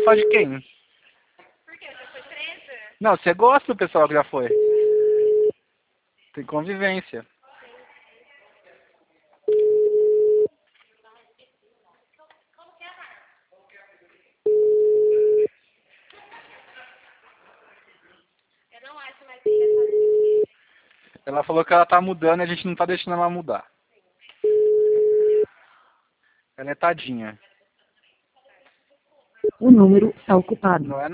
gostar de quem? Por quê? Você foi presa? Não, você gosta do pessoal que já foi. Tem convivência. Eu não acho mais que essa aqui. Ela falou que ela tá mudando e a gente não tá deixando ela mudar. Ela é tadinha. O número está ocupado. Não é